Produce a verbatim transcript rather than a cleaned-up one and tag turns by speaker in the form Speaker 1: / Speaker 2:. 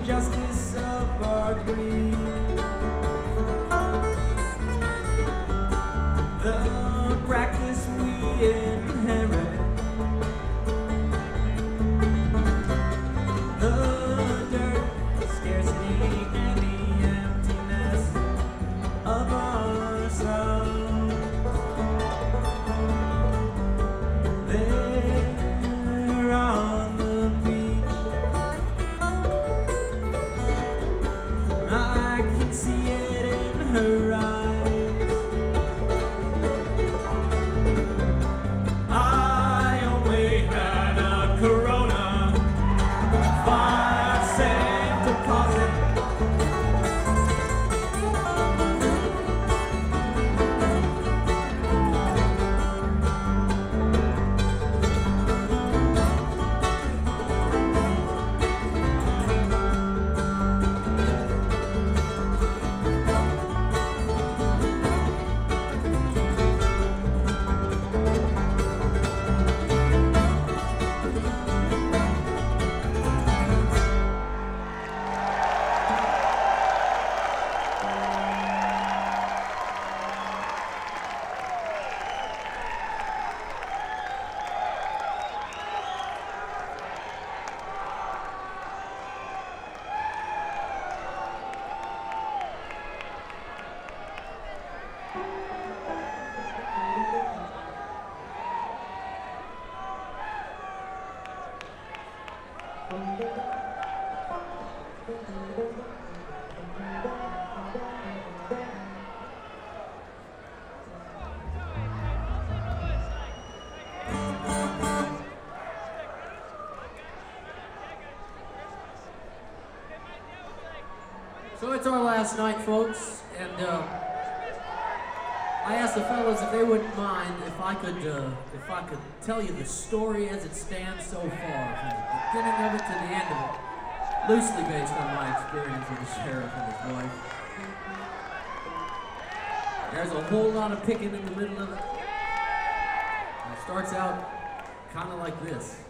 Speaker 1: justice of our greed. The practice we inherit, the dirt, scarcity, and the emptiness of ourselves. There on the beach, I can see it in her eyes. I only had a Corona, five cent deposit.
Speaker 2: So it's our last night, folks, and uh, I asked the fellas if they wouldn't mind if I could uh, if I could tell you the story as it stands so far, from the beginning of it to the end of it, loosely based on my experience with the sheriff and his wife. There's a whole lot of picking in the middle of it. And it starts out kind of like this.